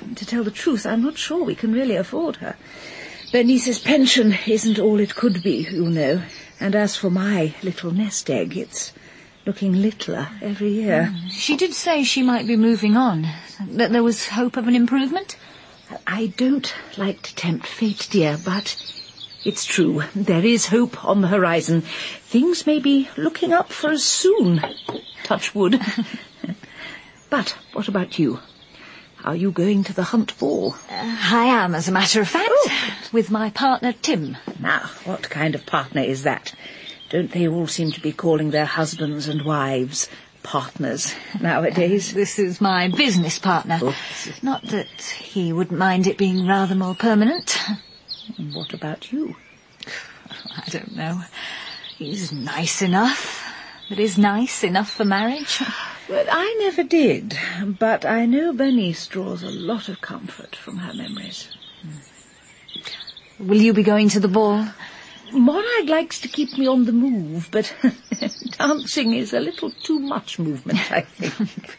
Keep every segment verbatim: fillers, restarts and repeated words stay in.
To tell the truth, I'm not sure we can really afford her. Bernice's pension isn't all it could be, you know. And as for my little nest egg, it's looking littler every year. Mm. She did say she might be moving on, that there was hope of an improvement. I don't like to tempt fate, dear, but it's true. There is hope on the horizon. Things may be looking up for us soon. Touch wood. But what about you? Are you going to the Hunt Ball? Uh, I am, as a matter of fact, oh. with my partner Tim. Now, what kind of partner is that? Don't they all seem to be calling their husbands and wives partners nowadays? This is my business partner. Oh. Not that he wouldn't mind it being rather more permanent. What about you? I don't know. He's nice enough. But is nice enough for marriage? Well, I never did. But I know Bernice draws a lot of comfort from her memories. Will you be going to the ball? Morag likes to keep me on the move, but dancing is a little too much movement, I think.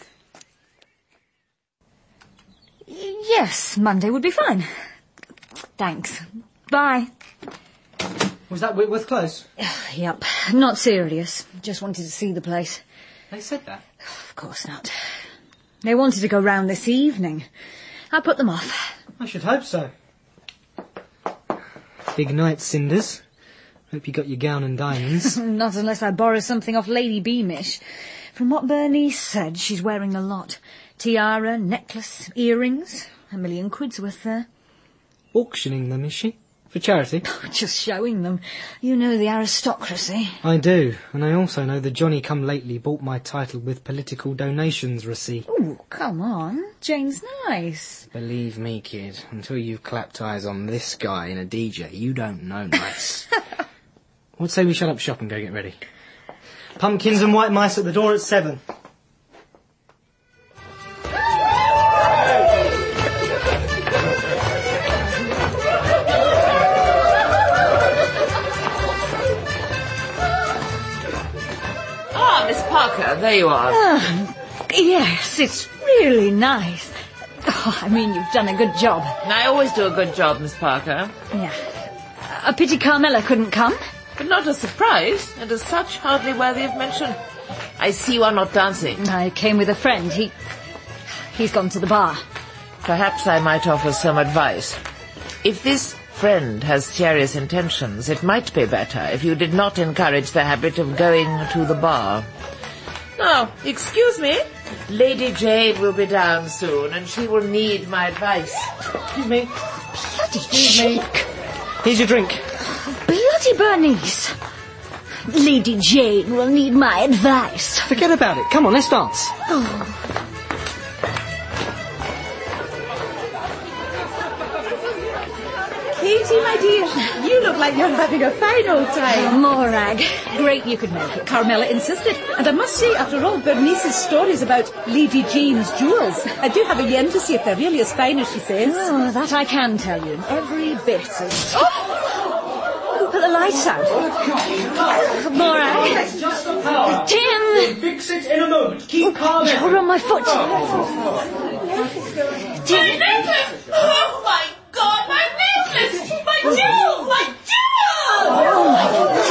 Yes, Monday would be fine. Thanks. Bye. Was that Whitworth Close? Yep. Not serious. Just wanted to see the place. They said that? Of course not. They wanted to go round this evening. I put them off. I should hope so. Big night, Cinders. Hope you got your gown and diamonds. Not unless I borrow something off Lady Beamish. From what Bernice said, she's wearing a lot. Tiara, necklace, earrings. A million quid's worth there. Auctioning them, is she? For charity? Just showing them. You know the aristocracy. I do, and I also know the Johnny-come-lately bought my title with political donations receipt. Oh, come on. Jane's nice. Believe me, kid, until you've clapped eyes on this guy in a D J, you don't know nice. What say we shut up shop and go get ready? Pumpkins and white mice at the door at seven. Parker, there you are. Oh, yes, it's really nice. Oh, I mean, you've done a good job. I always do a good job, Miss Parker. Yeah. A pity Carmela couldn't come. But not a surprise, and as such hardly worthy of mention. I see you are not dancing. I came with a friend. He... He's gone to the bar. Perhaps I might offer some advice. If this friend has serious intentions, it might be better if you did not encourage the habit of going to the bar. Now, excuse me, Lady Jane will be down soon, and she will need my advice. Excuse me. Bloody Excuse cheek. me. Here's your drink. Bloody Bernice. Lady Jane will need my advice. Forget about it. Come on, let's dance. Oh. Katie, my dear, you look like you're having a fine old time. Morag, great you could make it. Carmela insisted, and I must say, after all Bernice's stories about Lady Jane's jewels, I do have a yen to see if they're really as fine as she says. Oh, that I can tell you. Every bit as... Oh! Who put the lights out? Morag. Tim! Fix it in a moment. Keep calm. You're on my foot. Tim! Oh, my God, my necklace! My jewels! My jewels! Oh,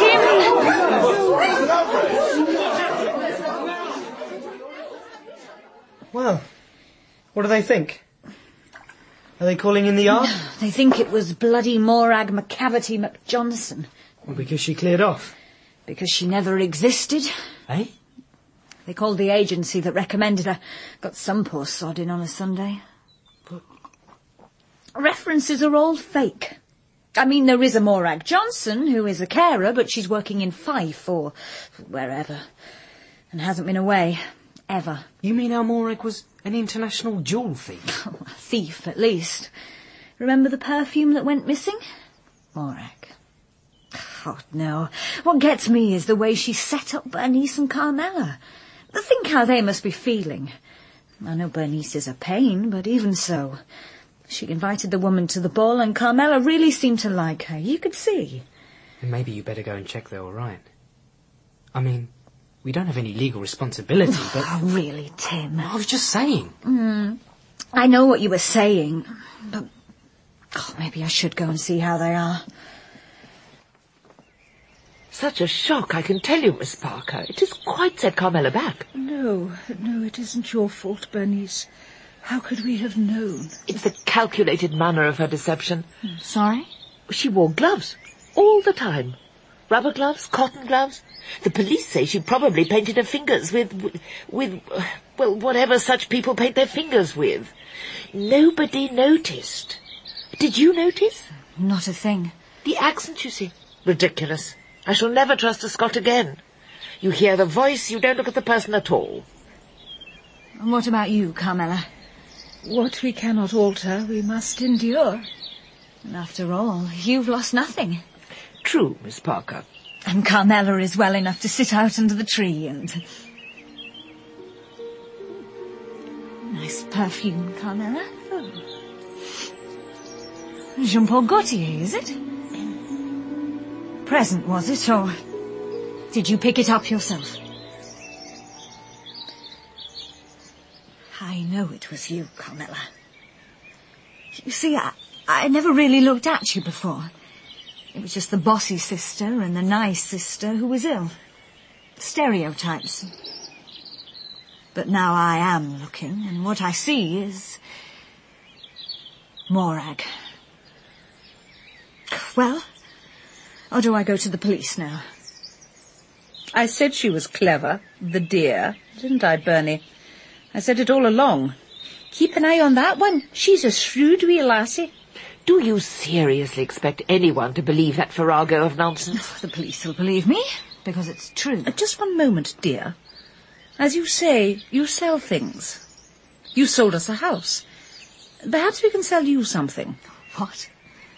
Tim! Well, what do they think? Are they calling in the yard? No, they think it was bloody Morag McCavity McJohnson. Well, because she cleared off. Because she never existed. Eh? They called the agency that recommended her. Got some poor sod in on a Sunday. But... references are all fake. I mean, there is a Morag Johnson, who is a carer, but she's working in Fife or wherever. And hasn't been away. Ever. You mean our Morag was an international jewel thief? A thief, at least. Remember the perfume that went missing? Morag. Oh, no. What gets me is the way she set up Bernice and Carmela. Think how they must be feeling. I know Bernice is a pain, but even so. She invited the woman to the ball, and Carmela really seemed to like her. You could see. And maybe you better go and check they're all right. I mean, we don't have any legal responsibility, but... Oh, really, Tim? I was just saying. Mm. I know what you were saying, but oh, maybe I should go and see how they are. Such a shock, I can tell you, Miss Parker. It has quite set Carmela back. No, no, it isn't your fault, Bernice. How could we have known? It's the calculated manner of her deception. Sorry? She wore gloves all the time. Rubber gloves, cotton gloves. The police say she probably painted her fingers with, with, with, well, whatever such people paint their fingers with. Nobody noticed. Did you notice? Not a thing. The accent, you see. Ridiculous. I shall never trust a Scot again. You hear the voice, you don't look at the person at all. And what about you, Carmela? What we cannot alter, we must endure. And after all, you've lost nothing. True, Miss Parker. And Carmela is well enough to sit out under the tree and... Nice perfume, Carmela. Oh. Jean-Paul Gaultier, is it? Present, was it, or did you pick it up yourself? I know it was you, Carmela. You see, I, I never really looked at you before. It was just the bossy sister and the nice sister who was ill. Stereotypes. But now I am looking, and what I see is... Morag. Well, or do I go to the police now? I said she was clever, the dear, didn't I, Bernie? I said it all along. Keep an eye on that one. She's a shrewd wee lassie. Do you seriously expect anyone to believe that farrago of nonsense? The police will believe me, because it's true. Uh, just one moment, dear. As you say, you sell things. You sold us a house. Perhaps we can sell you something. What?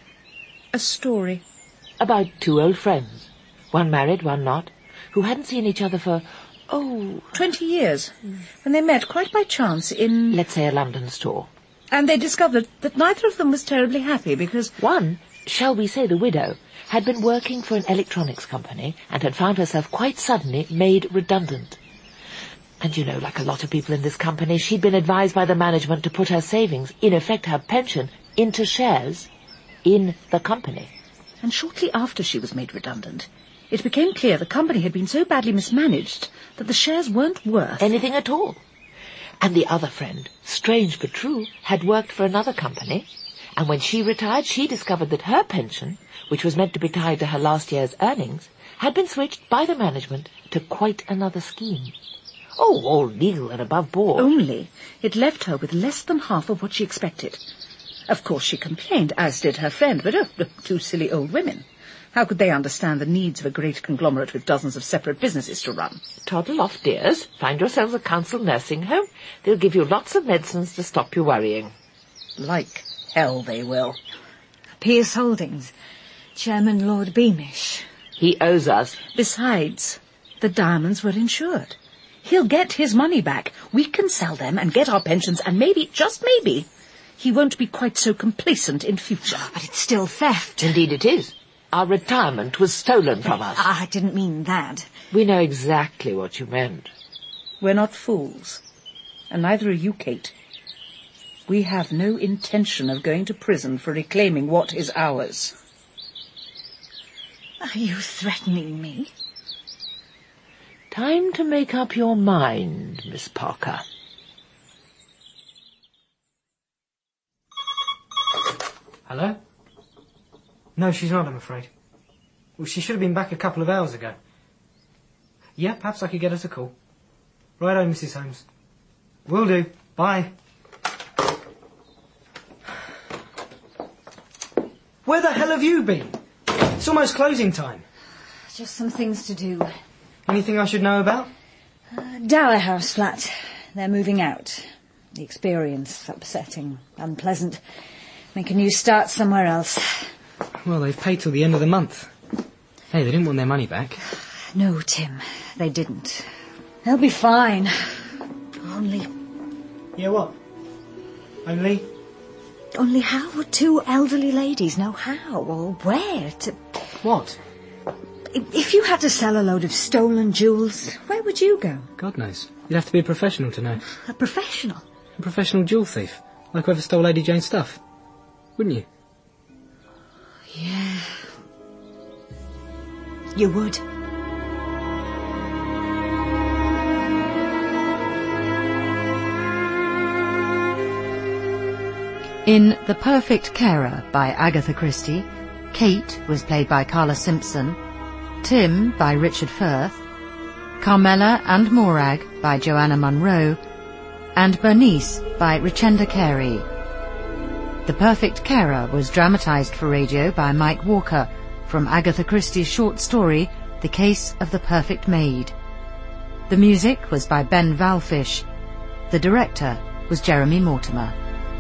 A story. About two old friends, one married, one not, who hadn't seen each other for, oh... Twenty years, when they met quite by chance in... let's say a London store. And they discovered that neither of them was terribly happy because... One, shall we say the widow, had been working for an electronics company and had found herself quite suddenly made redundant. And you know, like a lot of people in this company, she'd been advised by the management to put her savings, in effect her pension, into shares in the company. And shortly after she was made redundant, it became clear the company had been so badly mismanaged that the shares weren't worth... anything at all. And the other friend, strange but true, had worked for another company, and when she retired, she discovered that her pension, which was meant to be tied to her last year's earnings, had been switched by the management to quite another scheme. Oh, all legal and above board. Only it left her with less than half of what she expected. Of course she complained, as did her friend, but oh, two silly old women. How could they understand the needs of a great conglomerate with dozens of separate businesses to run? Toddle off, dears. Find yourselves a council nursing home. They'll give you lots of medicines to stop you worrying. Like hell they will. Pierce Holdings. Chairman Lord Beamish. He owes us. Besides, the diamonds were insured. He'll get his money back. We can sell them and get our pensions, and maybe, just maybe, he won't be quite so complacent in future. But it's still theft. Indeed it is. Our retirement was stolen from us. I didn't mean that. We know exactly what you meant. We're not fools. And neither are you, Kate. We have no intention of going to prison for reclaiming what is ours. Are you threatening me? Time to make up your mind, Miss Parker. Hello? No, she's not, I'm afraid. Well, she should have been back a couple of hours ago. Yeah, perhaps I could get her to call. Righto, Missus Holmes. Will do. Bye. Where the hell have you been? It's almost closing time. Just some things to do. Anything I should know about? Uh, Dower House flat. They're moving out. The experience upsetting, unpleasant. Make a new start somewhere else. Well, they've paid till the end of the month. Hey, they didn't want their money back. No, Tim, they didn't. They'll be fine. Only... Yeah, what? Only? Only how would two elderly ladies know how or where to... What? If you had to sell a load of stolen jewels, where would you go? God knows. You'd have to be a professional to know. A professional? A professional jewel thief. like whoever stole Lady Jane's stuff. Wouldn't you? Yeah. You would. In The Perfect Carer by Agatha Christie, Kate was played by Carla Simpson, Tim by Richard Firth, Carmela and Morag by Joanna Munro, and Bernice by Richenda Carey. The Perfect Carer was dramatised for radio by Mike Walker from Agatha Christie's short story The Case of the Perfect Maid. The music was by Ben Valfish. The director was Jeremy Mortimer.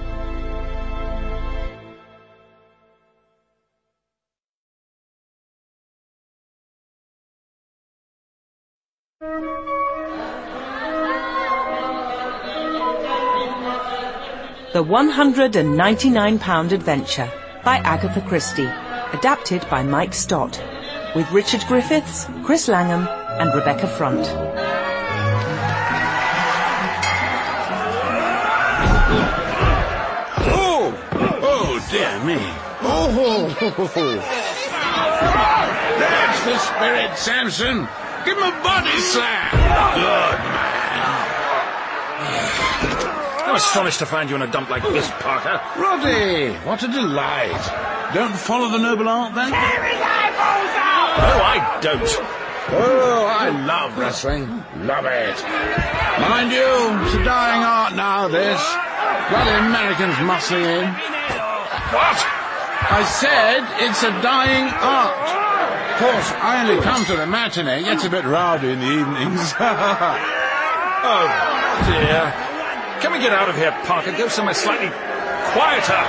The one hundred ninety-nine pound Adventure by Agatha Christie, adapted by Mike Stott, with Richard Griffiths, Chris Langham and Rebecca Front. Oh! Oh, dear me. Oh, ho, ho, ho, ho. That's the spirit, Samson. Give him a body slam. Good man. I'm astonished to find you in a dump like this, Parker. Roddy, what a delight. Don't follow the noble art, then? Tear his eyeballs out! No, I don't. Oh, I love wrestling. Love it. Mind you, it's a dying art now, this. Bloody Americans muscling in. What? I said it's a dying art. Of course, I only come to the matinee. It gets a bit rowdy in the evenings. Oh, dear. Can we get out of here, Parker? Go somewhere slightly quieter.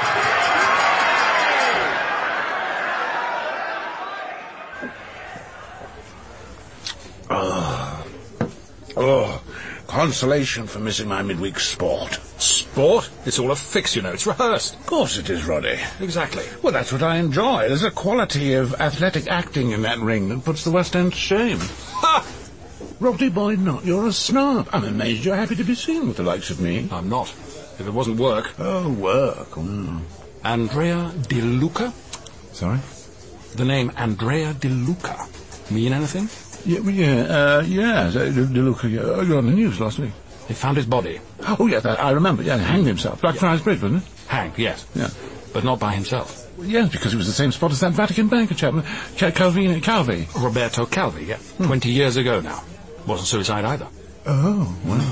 Oh. Oh, consolation for missing my midweek sport. Sport? It's all a fix, you know. It's rehearsed. Of course it is, Roddy. Exactly. Well, that's what I enjoy. There's a quality of athletic acting in that ring that puts the West End to shame. Ha! Roddy Boyd, not you're a snob. I'm amazed you're happy to be seen with the likes of me. I'm not. If it wasn't work. Oh, work. Mm. Andrea De Luca? Sorry? The name Andrea De Luca mean anything? Yeah, well, yeah, uh, yeah. De, De Luca, yeah. Oh, you're on the news last week. They found his body. Oh, yeah, that, I remember. Yeah, hanged himself. Blackfriars Bridge, wasn't it? Hanged, yes. Yeah. But not by himself. Well, yes, because he was the same spot as that Vatican banker chap, Cal- Calvino, Calvi. Roberto Calvi, yeah. Hmm. Twenty years ago now. Wasn't suicide either. Oh, well.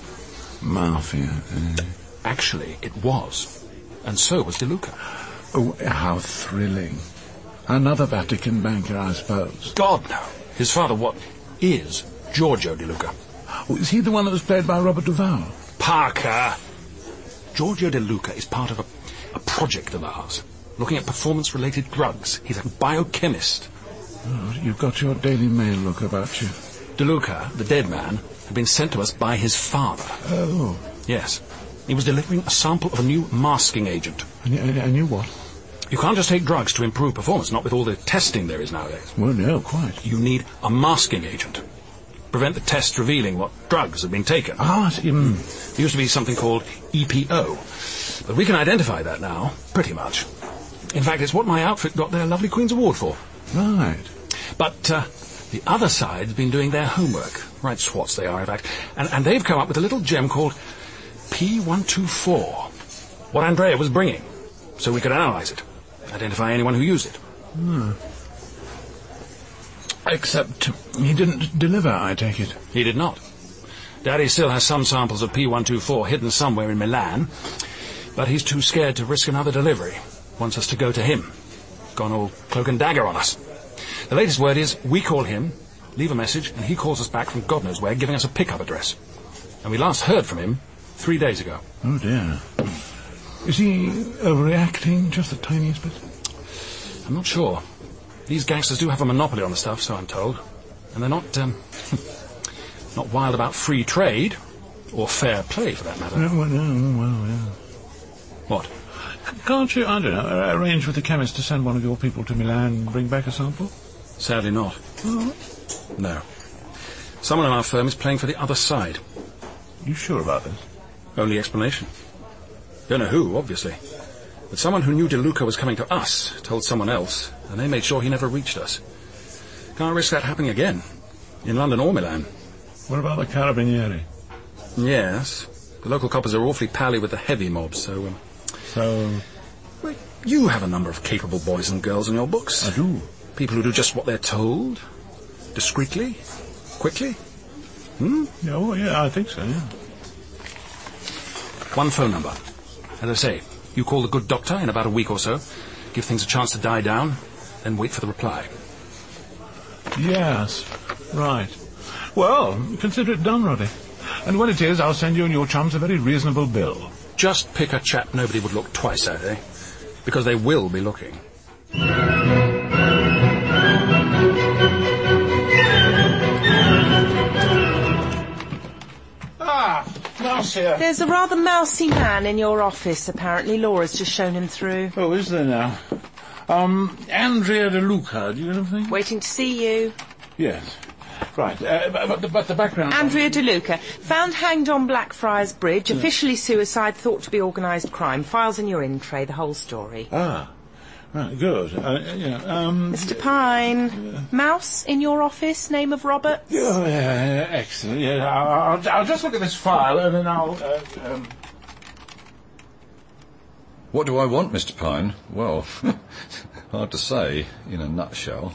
Mafia. Uh. Actually, it was. And so was De Luca. Oh, how thrilling. Another Vatican banker, I suppose. God, no. His father, what is Giorgio De Luca? Oh, is he the one that was played by Robert Duvall? Parker! Giorgio De Luca is part of a, a project of ours, looking at performance-related drugs. He's a biochemist. Oh, you've got your Daily Mail look about you. De Luca, the dead man, had been sent to us by his father. Oh. Yes. He was delivering a sample of a new masking agent. And, and, and you what? You can't just take drugs to improve performance, not with all the testing there is nowadays. Well, no, quite. You need a masking agent. Prevent the test revealing what drugs have been taken. Ah, mm. There used to be something called E P O. But we can identify that now, pretty much. In fact, it's what my outfit got their Lovely Queen's Award for. Right. But uh, the other side's been doing their homework. Right swats they are, in fact. And, and they've come up with a little gem called P one two four. What Andrea was bringing. So we could analyse it. Identify anyone who used it. Hmm. Except he didn't deliver, I take it. He did not. Daddy still has some samples of P one two four hidden somewhere in Milan, but he's too scared to risk another delivery. Wants us to go to him. Gone all cloak and dagger on us. The latest word is we call him, leave a message, and he calls us back from God knows where, giving us a pickup address. And we last heard from him three days ago. Oh, dear. Is he overreacting just the tiniest bit? I'm not sure. These gangsters do have a monopoly on the stuff, so I'm told. And they're not, um, not wild about free trade, or fair play, for that matter. No, well, no, well, yeah. What? Can't you, I don't know, arrange with the chemist to send one of your people to Milan and bring back a sample? Sadly not. Oh. No. Someone in our firm is playing for the other side. You sure about this? Only explanation. Don't know who, obviously. But someone who knew De Luca was coming to us told someone else, and they made sure he never reached us. Can't risk that happening again, in London or Milan. What about the Carabinieri? Yes. The local coppers are awfully pally with the heavy mobs, so... Um, so... Well, you have a number of capable boys and girls in your books. I do. People who do just what they're told. Discreetly. Quickly. Hmm? Yeah, well, yeah, I think so, yeah. One phone number. As I say, you call the good doctor in about a week or so, give things a chance to die down, then wait for the reply. Yes, right. Well, consider it done, Roddy. And when it is, I'll send you and your chums a very reasonable bill. Just pick a chap nobody would look twice at, eh? Because they will be looking. Ah, Mouse here. There's a rather mousy man in your office, apparently. Laura's just shown him through. Oh, is there now? Um, Andrea De Luca, do you know anything? Waiting to see you. Yes. Right, uh, but, but, the, but the background... Andrea De Luca, found hanged on Blackfriars Bridge, officially suicide, thought to be organised crime. Files in your in tray, the whole story. Ah, right, good. Uh, yeah, um... Mister Pine, uh, Mouse in your office, name of Robert? Oh, yeah, excellent. Yeah, I'll, I'll, I'll just look at this file and then I'll... Uh, um... What do I want, Mister Pine? Well, hard to say in a nutshell.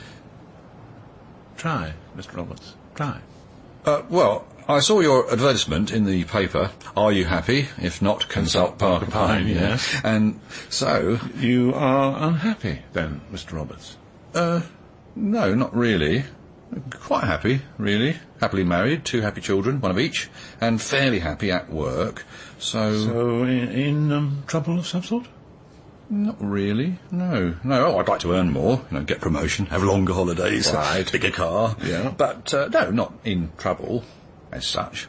Try, Mister Roberts, try. Uh, well, I saw your advertisement in the paper. Are you happy? If not, consult Parker Pine, yes. And so... You are unhappy, then, Mister Roberts? Uh, no, not really. Quite happy, really. Happily married, two happy children, one of each, and fairly happy at work, so... So, in, in um, trouble of some sort? Not really, no. No, oh, I'd like to earn more, you know, get promotion, have longer holidays, right. Bigger car. Yeah. But, uh, no, not in trouble, as such.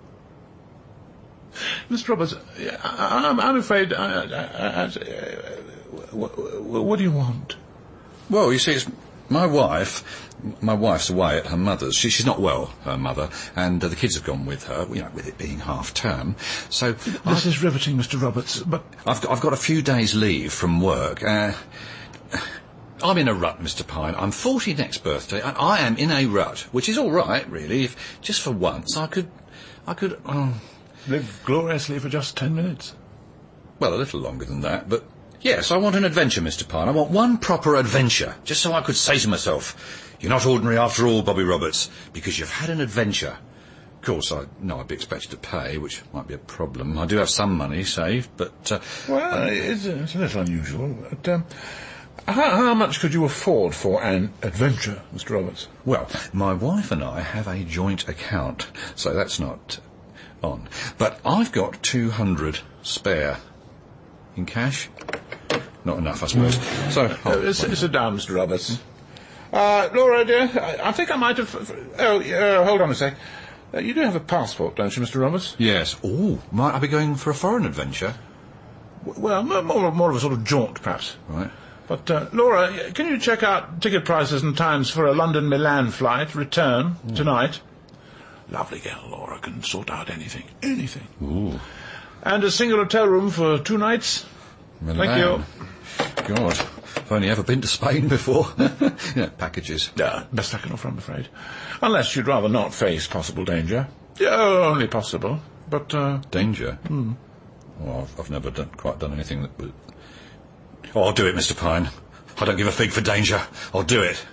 Mister Roberts, I, I'm, I'm afraid... I, I, I, I, what, what do you want? Well, you see, it's my wife... My wife's away at her mother's. She, she's not well, her mother, and uh, the kids have gone with her, you know, with it being half-term. So... This I've, is riveting, Mister Roberts, but... I've got, I've got a few days' leave from work. Uh, I'm in a rut, Mister Pine. I'm forty next birthday, and I am in a rut, which is all right, really, if just for once I could... I could... Um, Live gloriously for just ten minutes. Well, a little longer than that, but... Yes, I want an adventure, Mister Pine. I want one proper adventure, just so I could say to myself... You're not ordinary after all, Bobby Roberts, because you've had an adventure. Of course, I know I'd be expected to pay, which might be a problem. I do have some money saved, but... Uh, well, it's, it's a little unusual. But, um, how, how much could you afford for an adventure, Mister Roberts? Well, my wife and I have a joint account, so that's not on. But I've got two hundred spare. In cash? Not enough, I suppose. So... Oh, uh, sit, sit down, Mister Roberts. Uh, Laura, dear, I, I think I might have... Oh, uh, hold on a sec. Uh, you do have a passport, don't you, Mister Roberts? Yes. Oh, might I be going for a foreign adventure? W- well, more, more of a sort of jaunt, perhaps. Right. But, uh, Laura, can you check out ticket prices and times for a London-Milan flight, return, mm. tonight? Lovely girl, Laura, can sort out anything. Anything. Ooh. And a single hotel room for two nights. Milan. Thank you. God, I've only ever been to Spain before. You know, packages. Uh, best I can offer, I'm afraid. Unless you'd rather not face possible danger. Yeah, only possible. But, uh... Danger? Hmm. Oh, I've, I've never done, quite done anything that would... Oh, I'll do it, Mister Pine. I don't give a fig for danger. I'll do it.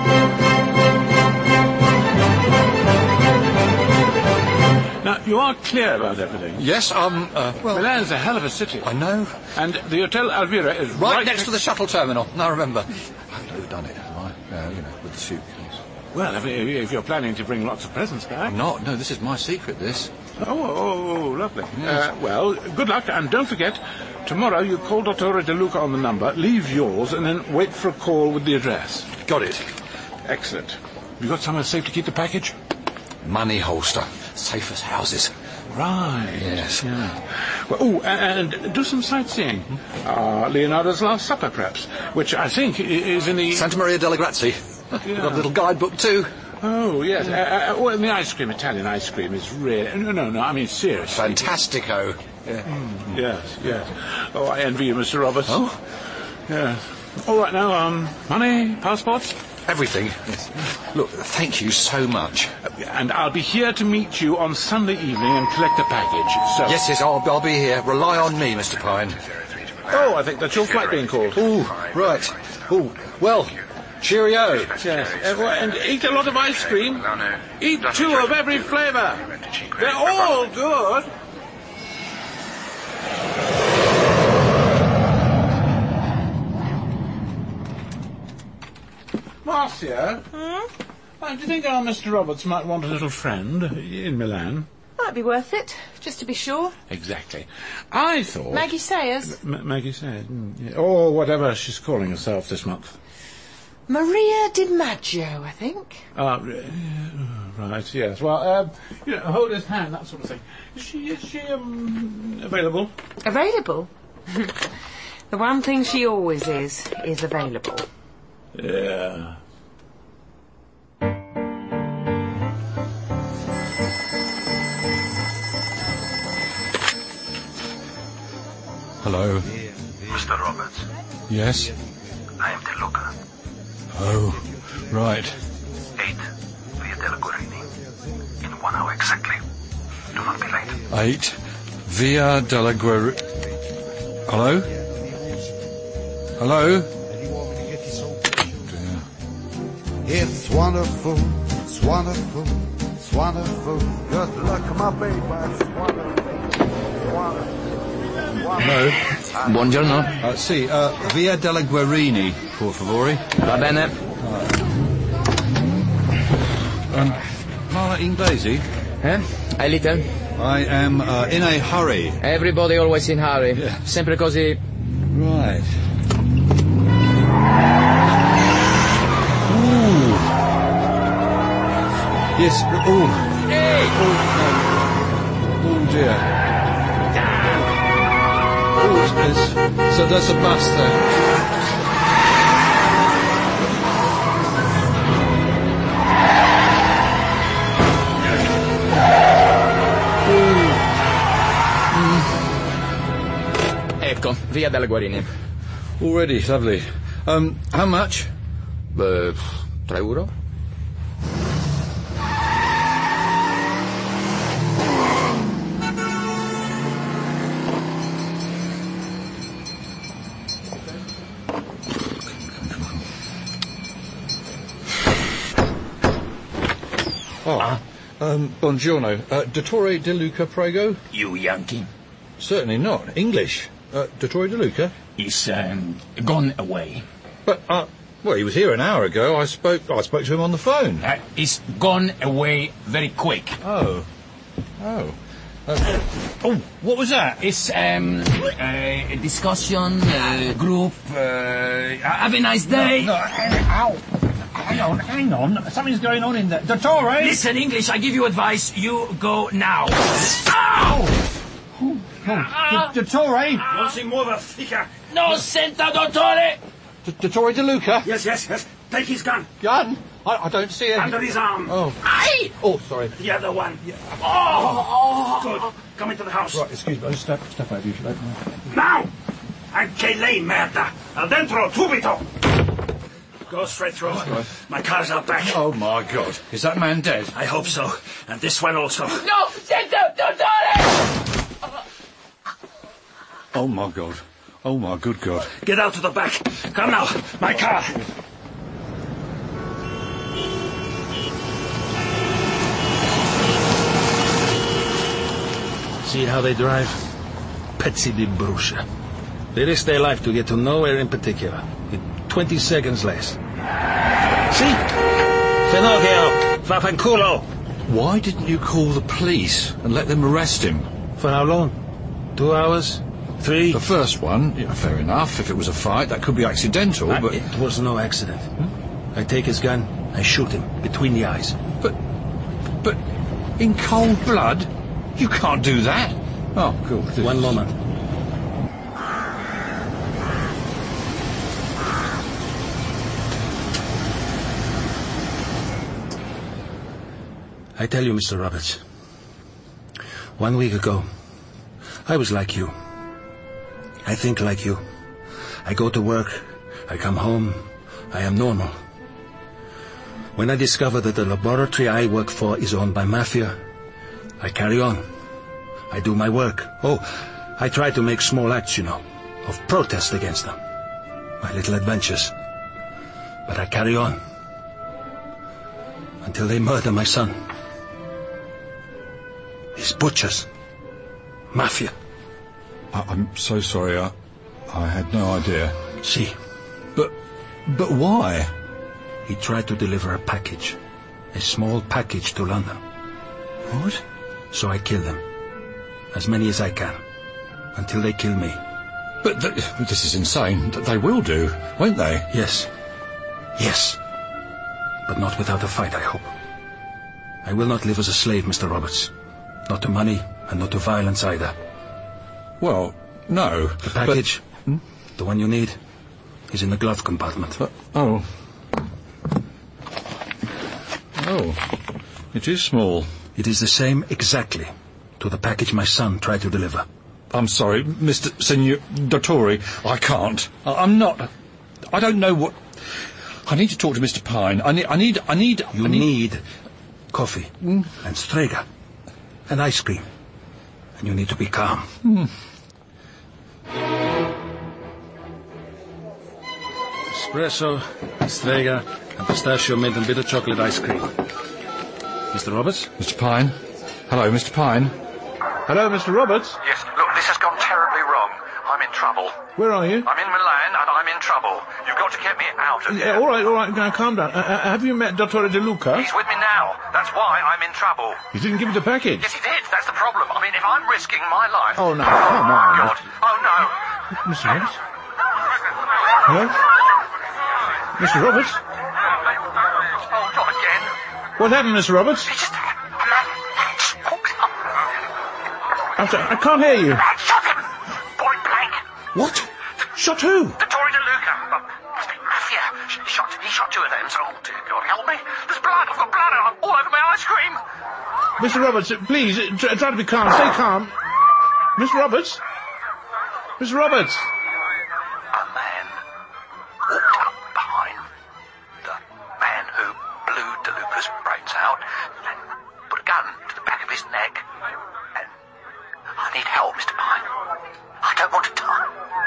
Now, you are clear about everything. Yes, um, uh, well... Milan's a hell of a city. I know. And the Hotel Alvira is right... Right next ne- to the shuttle terminal. Now, remember. I haven't done it, have I? Uh, you know, with the suitcase. Well, if, if you're planning to bring lots of presents back... I'm not. No, this is my secret, this. Oh, oh, oh lovely. Yes. Uh, well, good luck, and don't forget, tomorrow you call Dottore De Luca on the number, leave yours, and then wait for a call with the address. Got it. Excellent. You got somewhere safe to keep the package? Money holster. Safe as houses. Right. Yes. Yeah. Well, oh, and, and do some sightseeing. Uh, Leonardo's Last Supper, perhaps, which I think is in the... Santa Maria delle Grazie. Yeah. Got a little guidebook, too. Oh, yes. Uh, uh, well, the ice cream, Italian ice cream, is really... No, no, no, I mean, seriously. Fantastico. Yeah. Mm. Yes, yes. Oh, I envy you, Mister Roberts. Oh? Yes. All right now, um, money, passports? Everything. Yes. Look, thank you so much. And I'll be here to meet you on Sunday evening and collect the package. So. Yes, yes, I'll, I'll be here. Rely on me, Mister Pine. Oh, I think that's your flight being called. Oh, right. Oh, well, cheerio. Yes. Uh, well, and eat a lot of ice cream. Eat two of every flavour. They're all good. Marcia? Hmm? Uh, do you think our Mister Roberts might want a little friend in Milan? Might be worth it, just to be sure. Exactly. I thought... Maggie Sayers. M- Maggie Sayers. Mm, yeah. Or whatever she's calling herself this month. Maria DiMaggio, I think. Uh, right, yes. Well, um, you know, hold his hand, that sort of thing. Is she, is she um, available? Available? The one thing she always is, is available. Yeah. Hello. Mister Roberts. Yes? I am De Luca. Oh, right. Eight, Via della Guarini. In one hour exactly. Do not be late. Eight, Via della Guarini. Hello? Hello? It's wonderful, it's wonderful, it's wonderful. Good luck, my baby, it's wonderful, it's wonderful. Hello? Buongiorno. Uh, sì, uh, Via della Guarini, por favore. Va bene. Um, Parla inglese? Eh? A little. I am uh, in a hurry. Everybody always in hurry. Yeah. Sempre così. Right. Ooh. Yes. Oh. Hey! Oh, no. Oh dear. Oh, it's, so there's a bus there. Ecco, Via della Guarini. Already, lovely. Um, how much? Uh, tre euro? Oh, um, buongiorno. Uh, Dottore De Luca, prego? You Yankee. Certainly not. English. Uh, Dottore De Luca? He's um, gone away. But, uh, well, he was here an hour ago. I spoke I spoke to him on the phone. Uh, he's gone away very quick. Oh. Oh. Uh, oh, what was that? It's um, a discussion, uh, group. Uh, have a nice day. No, no, ow. Hang on, hang on. Something's going on in there. Dottore! Listen, English, I give you advice. You go now. Ow! Oh, Ah. D- Dottore! Non si muova, fica. No, senta, dottore! D- Dottore De Luca? Yes, yes, yes. Take his gun. Gun? I, I don't see it. Under his arm. Oh. Aye! Oh, sorry. The other one. Oh! Good. Come into the house. Right, excuse me. Step, step over, you should open Now! Anche lei, merda! Al dentro, subito! Go straight through. My car's out back. Oh, my God. Is that man dead? I hope so. And this one also. No, senta, dottore! Oh, my God. Oh, my good God. Get out to the back. Come now. My car. See how they drive? Pezzi di Bruscia. They risk their life to get to nowhere in particular. In twenty seconds less. See? Finocchio! Vaffanculo! Why didn't you call the police and let them arrest him? For how long? Two hours? Three? The first one, yeah, fair enough. If it was a fight, that could be accidental, Uh, but... It was no accident. I take his gun, I shoot him between the eyes. But... But... In cold blood? You can't do that. Oh, cool. One moment. I tell you, Mister Roberts, one week ago, I was like you. I think like you. I go to work, I come home, I am normal. When I discover that the laboratory I work for is owned by mafia, I carry on. I do my work. Oh, I try to make small acts, you know, of protest against them. My little adventures. But I carry on. Until they murder my son. These butchers. Mafia. I- I'm so sorry. I, I had no idea. See. But, but why? He tried to deliver a package. A small package to London. What? So I killed them. As many as I can. Until they kill me. But th- this is insane. They will do, won't they? Yes. Yes. But not without a fight, I hope. I will not live as a slave, Mister Roberts. Not to money, and not to violence either. Well, no. The package, but... hmm? the one you need, is in the glove compartment. Uh, oh. Oh. It is small. It is the same exactly to the package my son tried to deliver. I'm sorry, Mister Signor Dottore, I can't. I, I'm not... I don't know what... I need to talk to Mister Pine. I need... I need... I need... You I need... need coffee mm. and strega and ice cream. And you need to be calm. Mm. Espresso, strega, and pistachio mint and bitter chocolate ice cream. Mister Roberts? Mister Pine? Hello, Mister Pine? Hello, Mister Roberts? Yes, look, this has gone terribly wrong. I'm in trouble. Where are you? I'm in Milan and I'm in trouble. You've got to get me out of here. Yeah, all right, all right, now calm down. Uh, uh, have you met Dottore De Luca? He's with me now. That's why I'm in trouble. He didn't give you the package? Yes, he did. That's the problem. I mean, if I'm risking my life... Oh, no, come on. God. Oh, no. Mister Roberts? Hello? Mister Roberts? Oh, not again. What happened, Mister Roberts? He just... I'm sorry, I can't hear you. Shot him! Point blank. What? Shot who? Dottore De Luca. Must be mafia. He shot, he shot two of them, so... Oh, dear God, help me. There's blood. I've got blood all over my ice cream. Mister Roberts, please, try, try to be calm. Stay calm. Mister Roberts? Mister Roberts? A man walked up behind the man who blew De Luca's brains out and put a gun to the back of his neck. And I need help, Mister Pine. I don't want to die.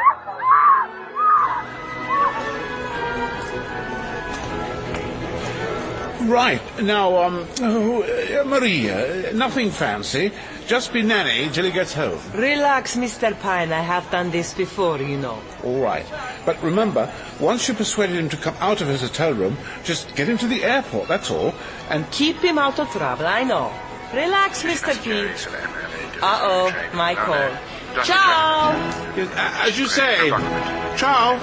Right. Now, um, oh, uh, Maria, nothing fancy. Just be nanny till he gets home. Relax, Mister Pine. I have done this before, you know. All right. But remember, once you persuaded him to come out of his hotel room, just get him to the airport, that's all. And keep him out of trouble, I know. Relax, Mister P. Uh-oh, my call. Ciao! As you say. Ciao.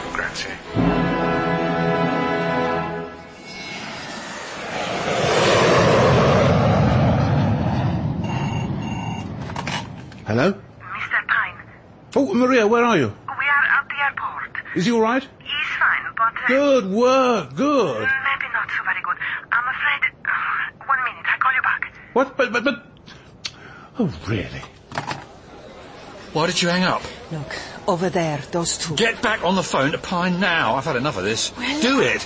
Hello? Mister Pine. Oh, Maria, where are you? We are at the airport. Is he all right? He's fine, but... Uh, good work, good. Maybe not so very good. I'm afraid... Uh, one minute, I'll call you back. What? But, but, but... Oh, really? Why did you hang up? Look, over there, those two. Get back on the phone to Pine now. I've had enough of this. Well, do it.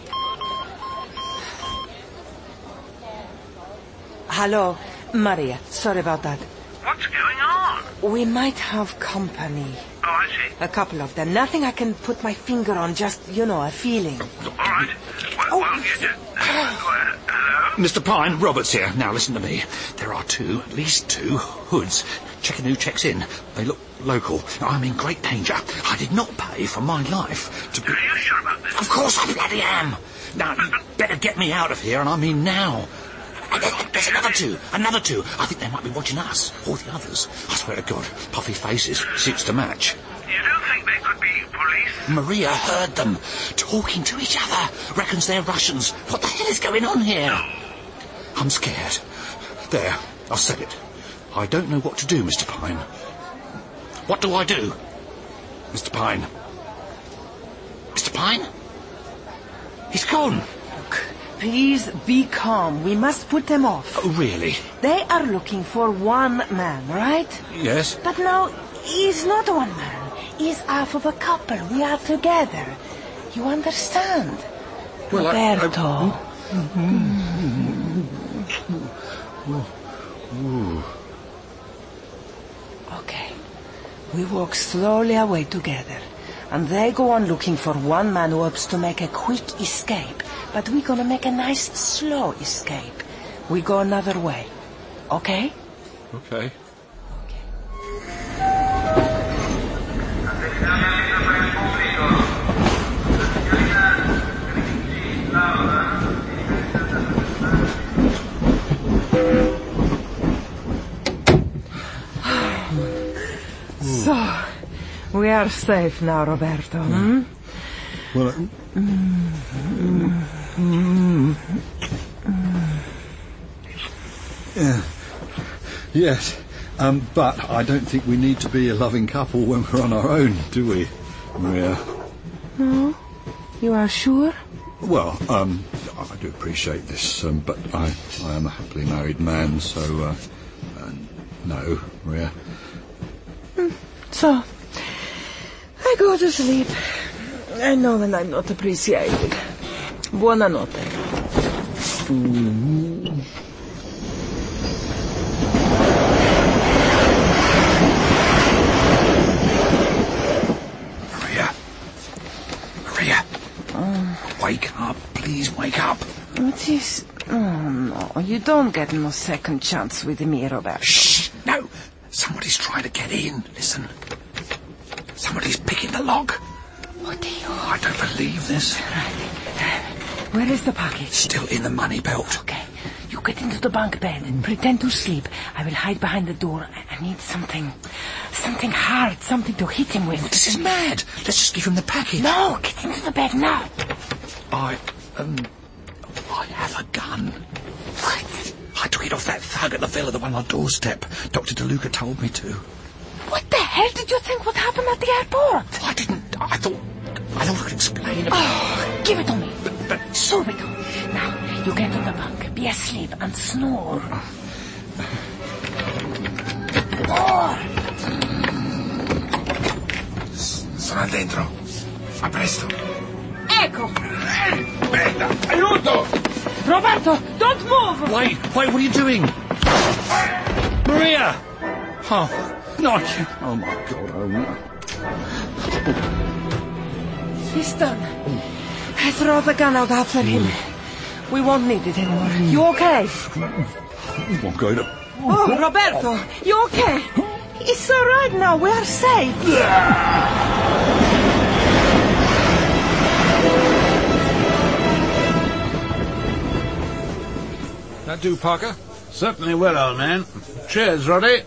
Hello, Maria. Sorry about that. What's going on? We might have company. Oh, I see. A couple of them. Nothing I can put my finger on, just, you know, a feeling. All right. Well, oh. well you just... Uh, hello? Mister Pine, Roberts here. Now, listen to me. There are two, at least two, hoods. Checking who checks in. They look local. I'm in great danger. I did not pay for my life to be... Are you sure about this? Of course I bloody am. Now, you better get me out of here, and I mean now. There's another two, another two. I think they might be watching us, or the others. I swear to God, puffy faces, suits to match. You don't think they could be police? Maria heard them, talking to each other. Reckons they're Russians. What the hell is going on here? I'm scared. There, I've said it. I don't know what to do, Mister Pine. What do I do? Mister Pine. Mister Pine? He's gone. Look, please be calm. We must put them off. Oh, really? They are looking for one man, right? Yes. But no, he's not one man. He's half of a couple. We are together. You understand? Well, Roberto. I, I... Okay. We walk slowly away together. And they go on looking for one man who hopes to make a quick escape. But we're gonna make a nice, slow escape. We go another way. Okay? Okay. So, we are safe now, Roberto, hmm? Well, uh, Mm. Mm. Yeah. Yes, um, but I don't think we need to be a loving couple when we're on our own, do we, Maria? No? You are sure? Well, um, I do appreciate this, um, but I, I am a happily married man, so, uh, uh, no, Maria. So, I go to sleep. I know when I'm not appreciated. Buonanotte. Mm. Maria. Maria. Um, Wake up. Please wake up. What is... Oh, no. You don't get no second chance with me, Roberto. Shh. No. Somebody's trying to get in. Listen. Somebody's picking the lock. What do you... I don't believe this. Where is the package? Still in the money belt. Okay. You get into the bunk bed and pretend to sleep. I will hide behind the door. I, I need something... Something hard. Something to hit him with. Well, this is mad. Let's just give him the package. No, get into the bed now. I... Um... I have a gun. What? I took it off that thug at the villa, the one on our doorstep. Doctor DeLuca told me to. What the hell did you think would happen at the airport? I didn't... I thought... I thought I could explain about... Oh, give it to me. But, but... Subito. Now, you get on the bunk, be asleep, and snore. More. Sono dentro. A presto. Ecco. Merda! Aiuto! Roberto, don't move! Wait, wait, what are you doing? Maria! Oh, no, I can't. Oh, my God, oh, no. He's done. I throw the gun out after him. We won't need it anymore. You okay? I'm going to... Oh, Roberto, you okay? It's all right now. We are safe. That do, Parker? Certainly will, old man. Cheers, Roddy.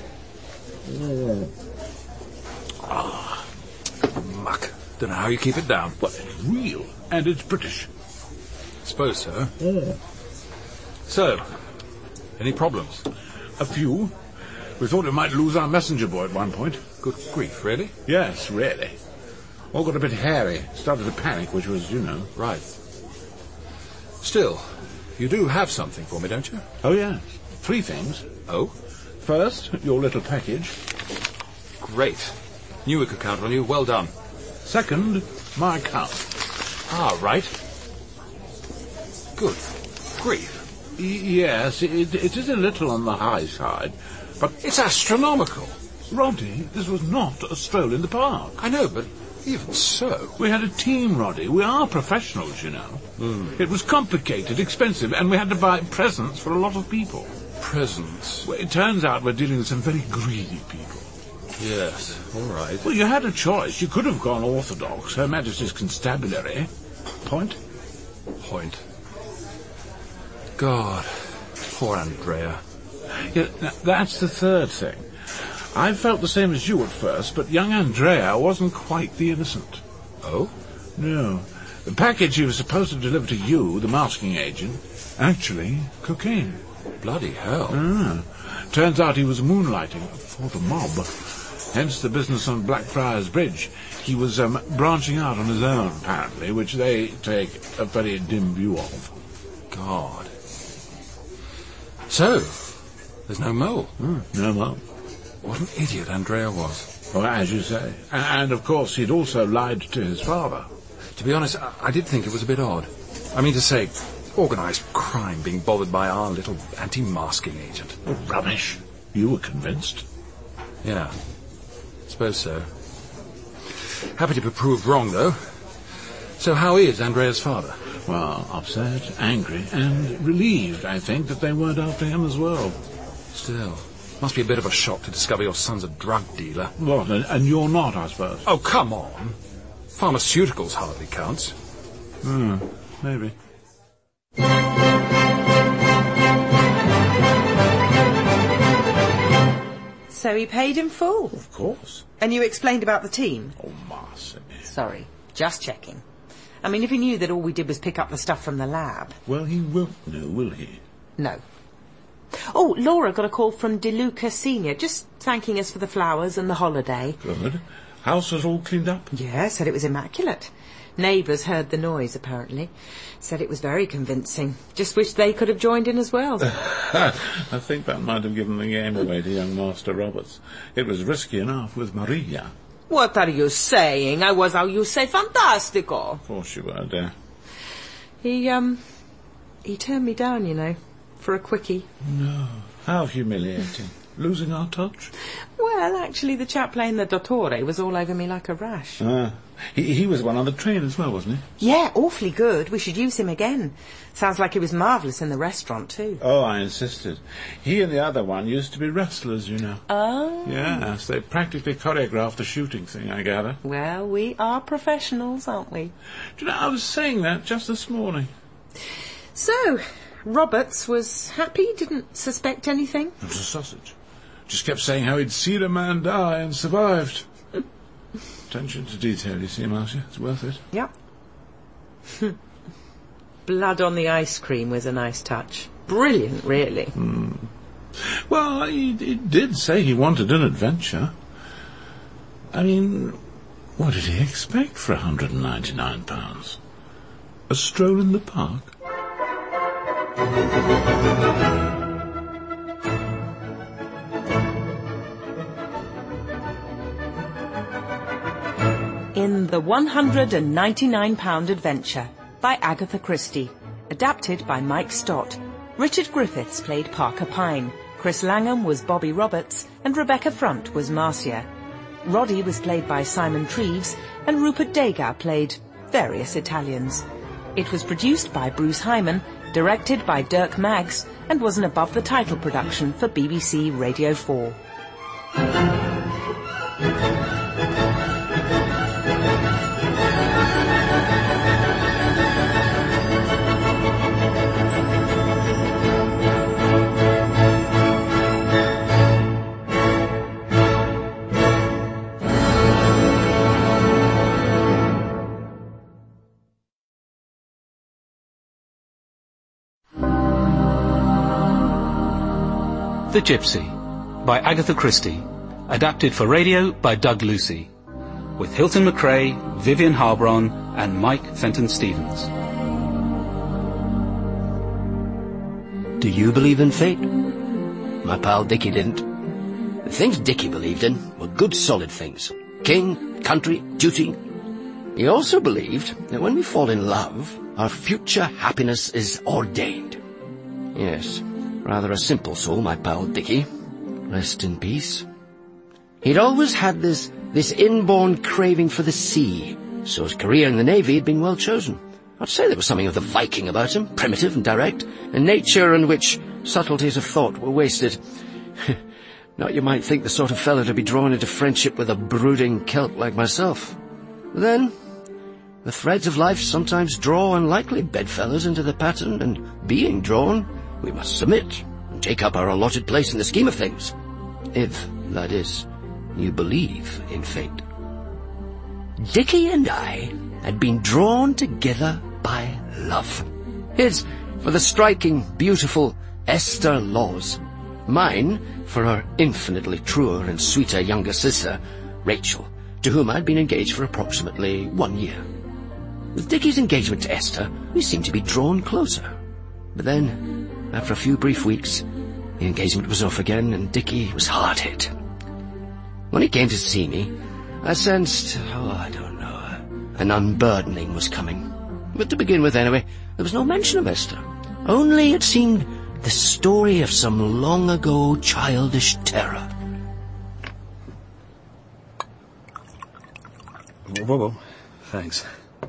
Ah, muck. Don't know how you keep it down. Well, it's real, and it's British. Suppose so. So, any problems? A few. We thought we might lose our messenger boy at one point. Good grief, really? Yes, really. All got a bit hairy. Started to panic, which was, you know... Right. Still, you do have something for me, don't you? Oh, yes. Three things. Oh? First, your little package. Great. Knew we could count on you. Well done. Second, my account. Ah, right. Good grief. Y- yes, it, it is a little on the high side, but... It's astronomical. Roddy, this was not a stroll in the park. I know, but even so... We had a team, Roddy. We are professionals, you know. Mm. It was complicated, expensive, and we had to buy presents for a lot of people. Presents? Well, it turns out we're dealing with some very greedy people. Yes, all right. Well, you had a choice. You could have gone orthodox, Her Majesty's Constabulary. Point? Point. God, poor Andrea. Yeah, now, that's the third thing. I felt the same as you at first, but young Andrea wasn't quite the innocent. Oh? No. The package he was supposed to deliver to you, the masking agent, actually cocaine. Bloody hell. Ah. Turns out he was moonlighting for the mob. Hence the business on Blackfriars Bridge. He was um, branching out on his own, apparently, which they take a very dim view of. odd. So, there's no mole. Mm, no mole. What an idiot Andrea was. Well, as you say. And, of course, he'd also lied to his father. To be honest, I, I did think it was a bit odd. I mean to say, organised crime being bothered by our little anti-masking agent. Oh, rubbish. You were convinced. Yeah, suppose so. Happy to be proved wrong, though. So how is Andrea's father? Well, upset, angry, and relieved, I think, that they weren't after him as well. Still, must be a bit of a shock to discover your son's a drug dealer. What, and, and you're not, I suppose? Oh, come on. Pharmaceuticals hardly counts. Hmm, maybe. So he paid in full? Of course. And you explained about the team? Oh, Marcy. Sorry, just checking. I mean, if he knew that all we did was pick up the stuff from the lab... Well, he won't know, will he? No. Oh, Laura got a call from DeLuca Senior, just thanking us for the flowers and the holiday. Good. House was all cleaned up? Yeah, said it was immaculate. Neighbours heard the noise, apparently. Said it was very convincing. Just wished they could have joined in as well. I think that might have given the game away to young Master Roberts. It was risky enough with Maria. What are you saying? I was, how you say, fantastico. Of course you were, dear. He, um, he turned me down, you know, for a quickie. No. How humiliating. Losing our touch? Well, actually, the chap playing the Dottore was all over me like a rash. Ah. He, he was one on the train as well, wasn't he? Yeah, awfully good. We should use him again. Sounds like he was marvellous in the restaurant, too. Oh, I insisted. He and the other one used to be wrestlers, you know. Oh? Yes, they practically choreographed the shooting thing, I gather. Well, we are professionals, aren't we? Do you know, I was saying that just this morning. So, Roberts was happy, didn't suspect anything? It was a sausage. Just kept saying how he'd seen a man die and survived. Attention to detail, you see, Marcia. It's worth it. Yep. Blood on the ice cream was a nice touch. Brilliant, really. Mm. Well, he, he did say he wanted an adventure. I mean, what did he expect for one hundred and ninety-nine pounds? A stroll in the park? In The one hundred and ninety-nine pound Adventure by Agatha Christie, adapted by Mike Stott. Richard Griffiths played Parker Pine, Chris Langham was Bobby Roberts, and Rebecca Front was Marcia. Roddy was played by Simon Treves, and Rupert Degas played various Italians. It was produced by Bruce Hyman, directed by Dirk Maggs, and was an above-the-title production for B B C Radio four. The Gypsy by Agatha Christie, adapted for radio by Doug Lucy, with Hilton McRae, Vivian Harbron and Mike Fenton-Stevens. Do you believe in fate? My pal Dickie didn't. The things Dickie believed in were good solid things. King, country, duty. He also believed that when we fall in love, our future happiness is ordained. Yes, rather a simple soul, my pal Dickie. Rest in peace. He'd always had this, this inborn craving for the sea, so his career in the Navy had been well chosen. I'd say there was something of the Viking about him, primitive and direct, a nature in which subtleties of thought were wasted. Not you might think the sort of fellow to be drawn into friendship with a brooding Celt like myself. But then, the threads of life sometimes draw unlikely bedfellows into the pattern, and being drawn, we must submit and take up our allotted place in the scheme of things. If, that is, you believe in fate. Dickie and I had been drawn together by love. His for the striking, beautiful Esther Laws. Mine for her infinitely truer and sweeter younger sister, Rachel, to whom I'd been engaged for approximately one year. With Dickie's engagement to Esther, we seemed to be drawn closer. But then, after a few brief weeks, the engagement was off again and Dickie was hard hit. When he came to see me, I sensed, oh, I don't know, an unburdening was coming. But to begin with, anyway, there was no mention of Esther. Only, it seemed, the story of some long-ago childish terror. Whoa, whoa. Thanks.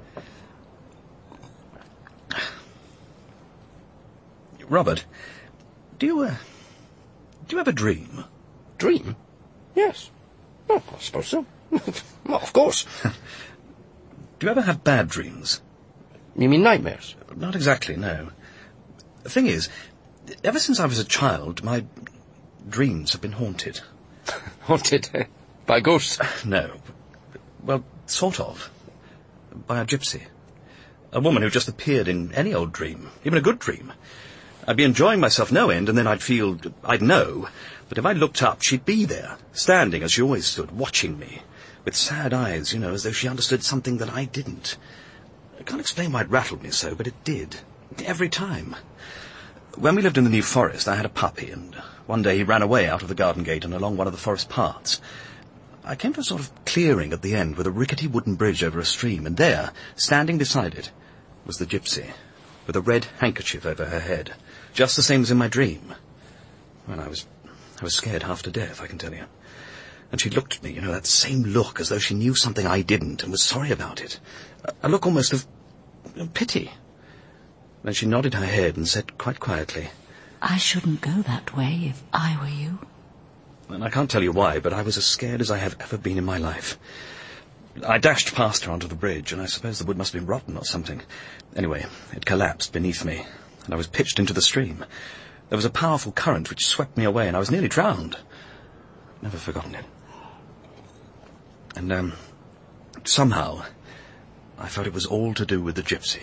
Robert, do you, uh, do you ever dream? Dream? Yes. Oh, I suppose so. Well, of course. Do you ever have bad dreams? You mean nightmares? Not exactly, no. The thing is, ever since I was a child, my dreams have been haunted. Haunted? By ghosts? No. Well, sort of. By a gypsy. A woman who just appeared in any old dream, even a good dream. I'd be enjoying myself no end, and then I'd feel, I'd know, that if I looked up, she'd be there, standing as she always stood, watching me, with sad eyes, you know, as though she understood something that I didn't. I can't explain why it rattled me so, but it did. Every time. When we lived in the New Forest, I had a puppy, and one day he ran away out of the garden gate and along one of the forest paths. I came to a sort of clearing at the end with a rickety wooden bridge over a stream, and there, standing beside it, was the gypsy, with a red handkerchief over her head, just the same as in my dream. Well, I was, I was scared half to death, I can tell you. And she looked at me, you know, that same look, as though she knew something I didn't and was sorry about it. A, a look almost of, of pity. Then she nodded her head and said quite quietly, I shouldn't go that way if I were you. And I can't tell you why, but I was as scared as I have ever been in my life. I dashed past her onto the bridge, and I suppose the wood must have been rotten or something. Anyway, it collapsed beneath me, and I was pitched into the stream. There was a powerful current which swept me away, and I was nearly drowned. Never forgotten it. And, um, somehow, I felt it was all to do with the gypsy.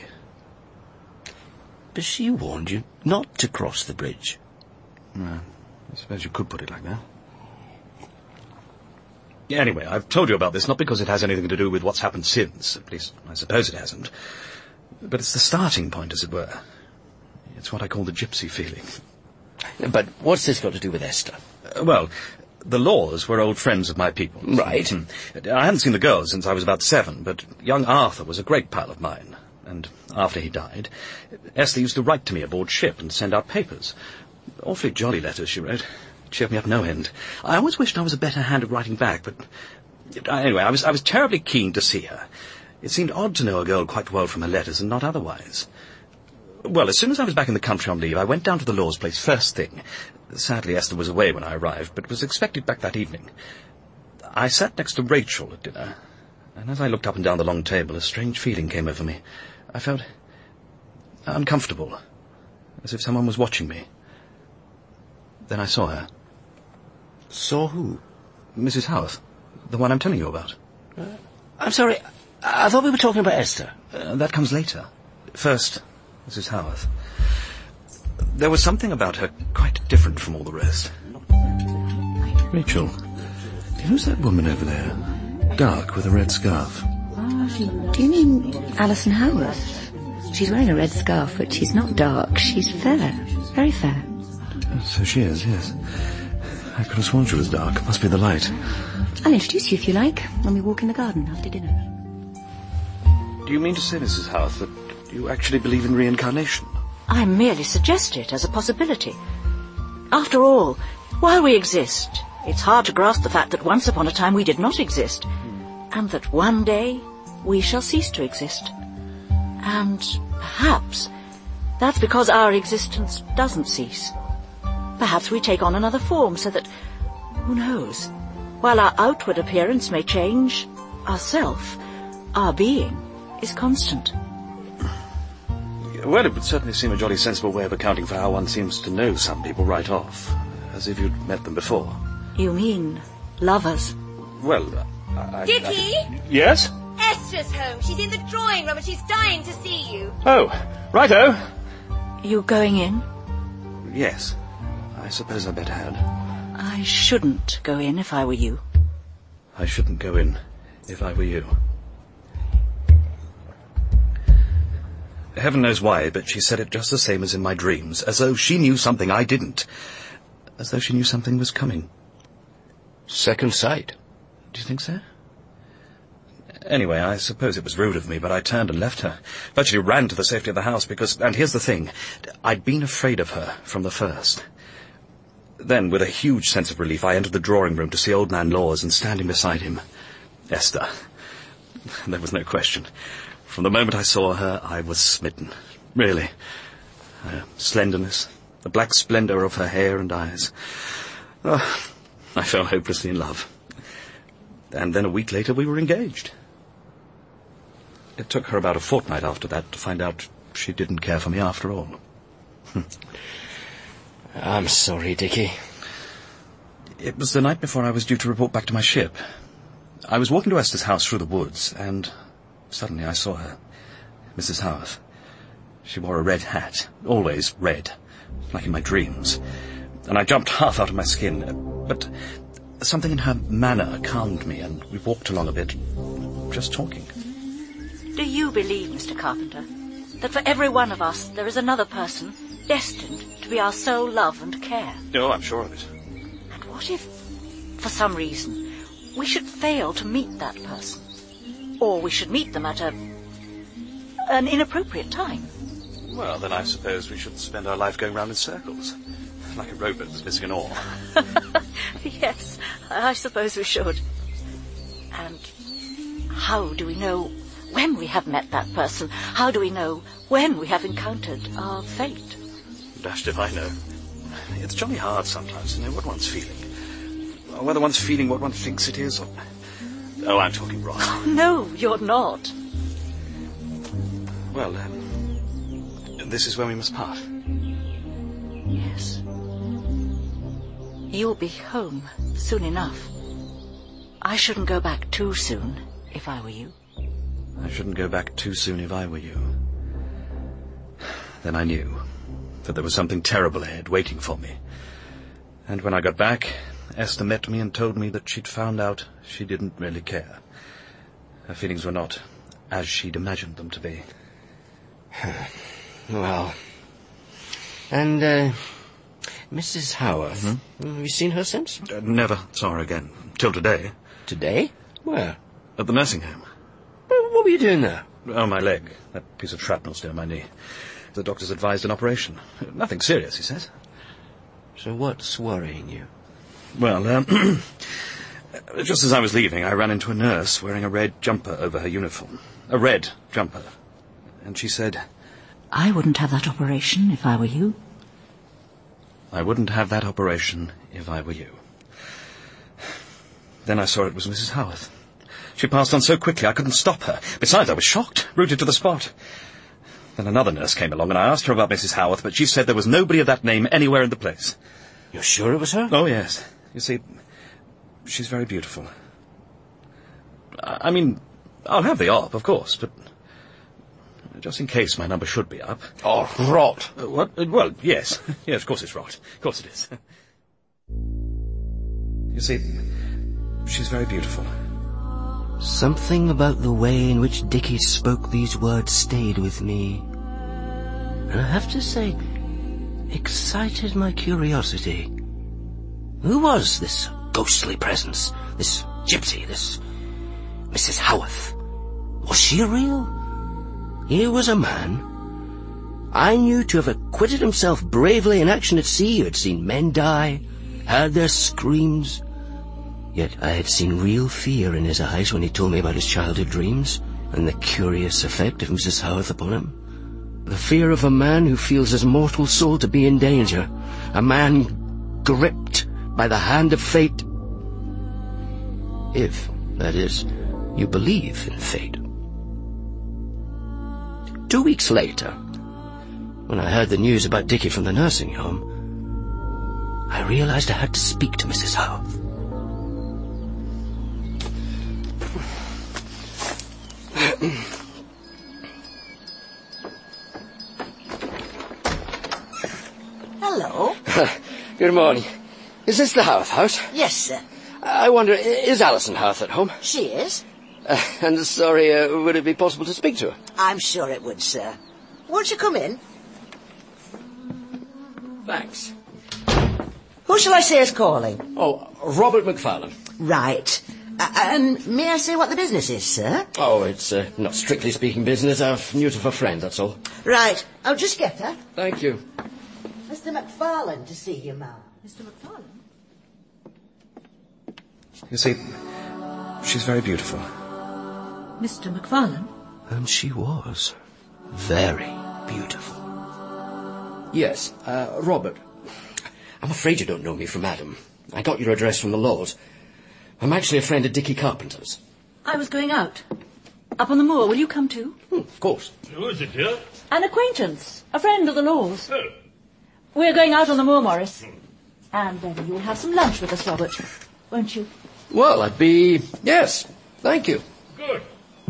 But she warned you not to cross the bridge. Well, I suppose you could put it like that. Yeah, anyway, I've told you about this not because it has anything to do with what's happened since. At least, I suppose it hasn't. But it's the starting point, as it were. It's what I call the gypsy feeling. But what's this got to do with Esther? Uh, well, the Laws were old friends of my people. Right. I hadn't seen the girls since I was about seven, but young Arthur was a great pal of mine. And after he died, Esther used to write to me aboard ship and send out papers. Awfully jolly letters she wrote. Cheered me up no end. I always wished I was a better hand at writing back, but... Anyway, I was, I was terribly keen to see her. It seemed odd to know a girl quite well from her letters and not otherwise. Well, as soon as I was back in the country on leave, I went down to the Laws' place first thing. Sadly, Esther was away when I arrived, but was expected back that evening. I sat next to Rachel at dinner, and as I looked up and down the long table, a strange feeling came over me. I felt uncomfortable, as if someone was watching me. Then I saw her. Saw who? Missus Howarth, the one I'm telling you about. Uh, I'm sorry, I thought we were talking about Esther. Uh, that comes later. First, Missus Howarth. There was something about her quite different from all the rest. Rachel, who's that woman over there? Dark, with a red scarf. Oh, do you mean Alison Howarth? She's wearing a red scarf, but she's not dark. She's fair. Very fair. So she is, yes. I could have sworn she was dark. Must be the light. I'll introduce you if you like, when we walk in the garden after dinner. Do you mean to say, Missus Howarth, that you actually believe in reincarnation? I merely suggest it as a possibility. After all, while we exist, it's hard to grasp the fact that once upon a time we did not exist, and that one day we shall cease to exist. And perhaps that's because our existence doesn't cease. Perhaps we take on another form so that, who knows, while our outward appearance may change, our self, our being, is constant. Well, it would certainly seem a jolly sensible way of accounting for how one seems to know some people right off, as if you'd met them before. You mean lovers? Well, I... Dickie? I, yes? Esther's home. She's in the drawing room and she's dying to see you. Oh, righto. You going in? Yes. I suppose I better had. I shouldn't go in if I were you. I shouldn't go in if I were you. Heaven knows why, but she said it just the same as in my dreams, as though she knew something I didn't. As though she knew something was coming. Second sight. Do you think so? Anyway, I suppose it was rude of me, but I turned and left her. Virtually ran to the safety of the house because, and here's the thing, I'd been afraid of her from the first. Then, with a huge sense of relief, I entered the drawing room to see old man Laws, and standing beside him, Esther. There was no question. From the moment I saw her, I was smitten. Really. Her slenderness, the black splendour of her hair and eyes. Oh, I fell hopelessly in love. And then a week later we were engaged. It took her about a fortnight after that to find out she didn't care for me after all. I'm sorry, Dickie. It was the night before I was due to report back to my ship. I was walking to Esther's house through the woods, and suddenly I saw her, Missus Howarth. She wore a red hat, always red, like in my dreams, and I jumped half out of my skin, but something in her manner calmed me, and we walked along a bit, just talking. Do you believe, Mister Carpenter, that for every one of us there is another person destined to be our sole love and care? No, I'm sure of it. And what if, for some reason, we should fail to meet that person? Or we should meet them at a... an inappropriate time? Well, then I suppose we should spend our life going round in circles, like a rowboat that's missing an oar. Yes, I suppose we should. And how do we know when we have met that person? How do we know when we have encountered our fate? Dashed if I know. It's jolly hard sometimes to know what one's feeling. Or whether one's feeling what one thinks it is, or... Oh, I'm talking wrong. Oh, no, you're not. Well, um, this is where we must part. Yes. You'll be home soon enough. I shouldn't go back too soon, if I were you. I shouldn't go back too soon if I were you. Then I knew that there was something terrible ahead waiting for me. And when I got back, Esther met me and told me that she'd found out she didn't really care. Her feelings were not as she'd imagined them to be. Well, and, uh, Missus Howarth, Mm-hmm. have you seen her since? Uh, never saw her again, till today. Today? Where? At the nursing home. What were you doing there? Oh, my leg. That piece of shrapnel still in my knee. The doctors advised an operation. Nothing serious, he says. So what's worrying you? Well, um, just as I was leaving, I ran into a nurse wearing a red jumper over her uniform. A red jumper. And she said... I wouldn't have that operation if I were you. I wouldn't have that operation if I were you. Then I saw it was Missus Howarth. She passed on so quickly I couldn't stop her. Besides, I was shocked, rooted to the spot. Then another nurse came along and I asked her about Missus Howarth, but she said there was nobody of that name anywhere in the place. You're sure it was her? Oh, yes. You see, she's very beautiful. I mean, I'll have the op, of course, but just in case my number should be up. Oh, rot. Uh, what? Uh, well, yes. Yes, of course it's rot. Of course it is. You see, she's very beautiful. Something about the way in which Dickie spoke these words stayed with me. And I have to say, excited my curiosity. Who was this ghostly presence? This gypsy? This Missus Howarth? Was she real? Here was a man I knew to have acquitted himself bravely in action at sea, who had seen men die, heard their screams. Yet I had seen real fear in his eyes when he told me about his childhood dreams and the curious effect of Missus Howarth upon him. The fear of a man who feels his mortal soul to be in danger, a man gripped by the hand of fate. If, that is, you believe in fate. Two weeks later, when I heard the news about Dickie from the nursing home, I realized I had to speak to Missus Howarth. Hello. Good morning. Is this the Howarth house? Yes, sir. I wonder, is Alison Howarth at home? She is. Uh, and sorry, uh, would it be possible to speak to her? I'm sure it would, sir. won't you come in? Thanks. Who shall I say is calling? Oh, Robert McFarlane. Right. Uh, and may I say what the business is, sir? Oh, it's uh, not strictly speaking business. I've news of a friend, that's all. Right. I'll just get her. Thank you. Mister McFarlane to see you, ma'am. Mister McFarlane? You see, she's very beautiful. Mister McFarlane? And she was very beautiful. Yes, uh, Robert. I'm afraid you don't know me from Adam. I got your address from the Laws. I'm actually a friend of Dickie Carpenter's. I was going out. Up on the moor, will you come too? Hmm, of course. Who is it, dear? An acquaintance. A friend of the Laws. Oh. We're going out on the moor, Morris. And then you'll have some lunch with us, Robert. Won't you? Well, I'd be... Yes, thank you. Good.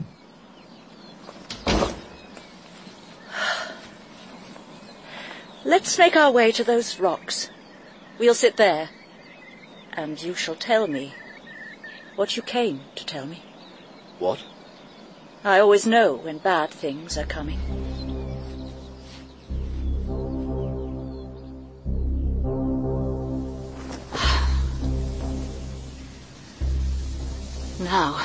Let's make our way to those rocks. We'll sit there, and you shall tell me what you came to tell me. What? I always know when bad things are coming. Now,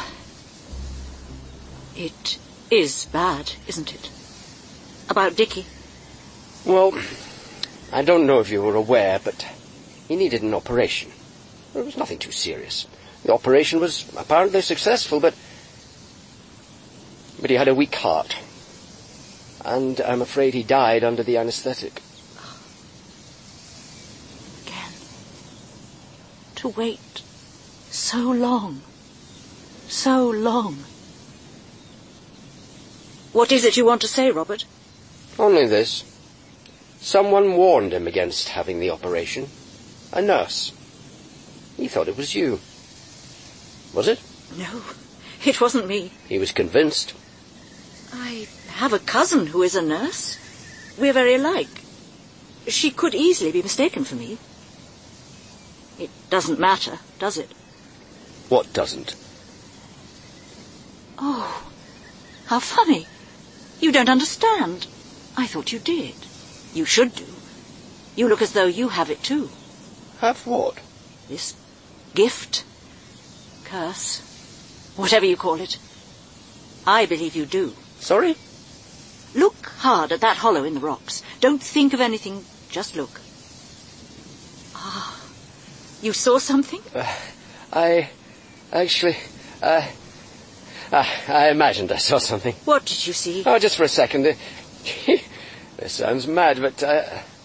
it is bad, isn't it? About Dickie. Well, I don't know if you were aware, but he needed an operation. It was nothing too serious. The operation was apparently successful, but... But he had a weak heart. And I'm afraid he died under the anesthetic. Again. To wait so long. So long. What is it you want to say, Robert? Only this. Someone warned him against having the operation. A nurse. He thought it was you. Was it? No, it wasn't me. He was convinced. I have a cousin who is a nurse. We're very alike. She could easily be mistaken for me. It doesn't matter, does it? What doesn't? Oh, how funny. You don't understand. I thought you did. You should do. You look as though you have it too. Have what? This gift, curse, whatever you call it. I believe you do. Sorry? Look hard at that hollow in the rocks. Don't think of anything, just look. Ah, you saw something? Uh, I actually, uh, uh, I imagined I saw something. What did you see? Oh, just for a second. This sounds mad, but uh,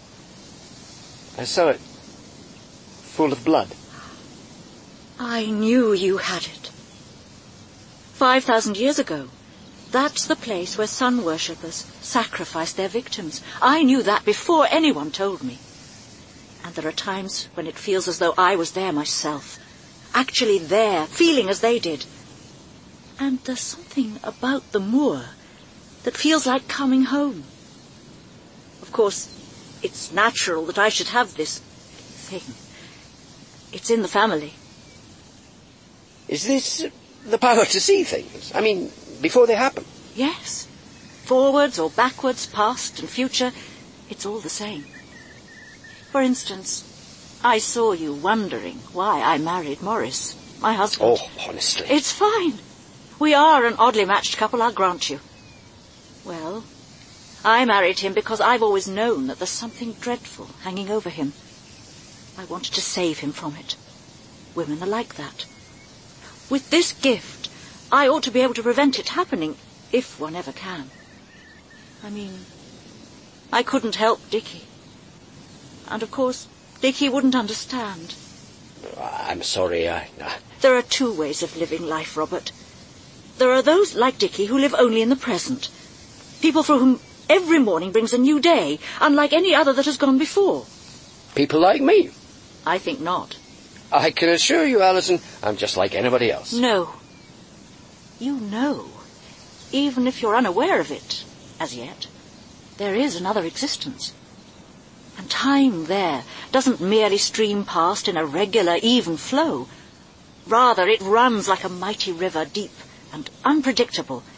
I saw it full of blood. I knew you had it. Five thousand years ago. That's the place where sun worshippers sacrificed their victims. I knew that before anyone told me. And there are times when it feels as though I was there myself. Actually there, feeling as they did. And there's something about the moor that feels like coming home. Of course, it's natural that I should have this thing. It's in the family. Is this the power to see things? I mean, before they happen? Yes. Forwards or backwards, past and future, it's all the same. For instance, I saw you wondering why I married Morris, my husband. Oh, honestly. It's fine. We are an oddly matched couple, I'll grant you. Well, I married him because I've always known that there's something dreadful hanging over him. I wanted to save him from it. Women are like that. With this gift, I ought to be able to prevent it happening, if one ever can. I mean, I couldn't help Dickie. And of course, Dickie wouldn't understand. I'm sorry, I... Uh... There are two ways of living life, Robert. There are those like Dickie who live only in the present. People for whom every morning brings a new day, unlike any other that has gone before. People like me? I think not. I can assure you, Alison, I'm just like anybody else. No. You know, even if you're unaware of it, as yet, there is another existence. And time there doesn't merely stream past in a regular, even flow. Rather, it runs like a mighty river, deep and unpredictable,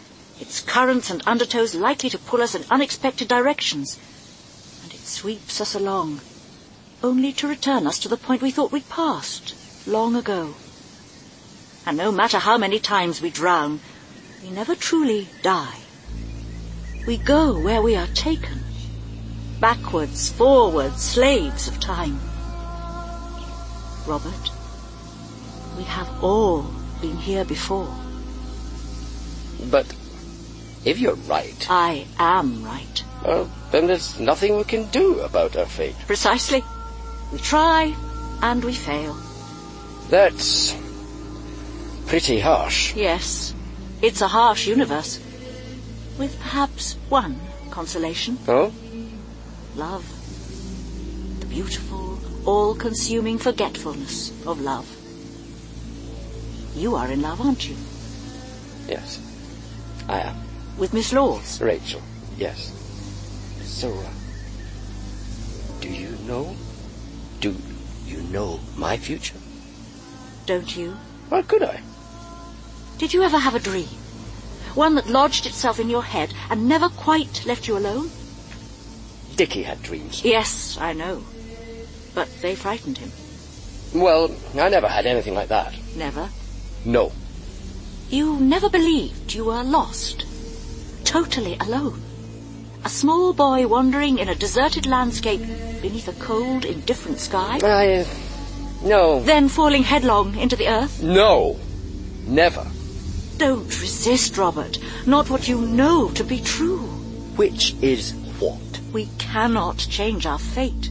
its currents and undertows likely to pull us in unexpected directions. And it sweeps us along, only to return us to the point we thought we'd passed long ago. And no matter how many times we drown, we never truly die. We go where we are taken, backwards, forwards, slaves of time. Robert, we have all been here before. But if you're right... I am right. Well, then there's nothing we can do about our fate. Precisely. We try, and we fail. That's pretty harsh. Yes, it's a harsh universe, with perhaps one consolation. Oh? Love. The beautiful, all-consuming forgetfulness of love. You are in love, aren't you? Yes, I am. With Miss Laws? Rachel, yes. So, uh, do you know? Do you know my future? Don't you? How could I? Did you ever have a dream? One that lodged itself in your head and never quite left you alone? Dickie had dreams. Yes, I know. But they frightened him. Well, I never had anything like that. Never? No. You never believed you were lost? Totally alone? A small boy wandering in a deserted landscape beneath a cold, indifferent sky? I... Uh, no. Then falling headlong into the earth? No. Never. Don't resist, Robert. Not what you know to be true. Which is what? We cannot change our fate.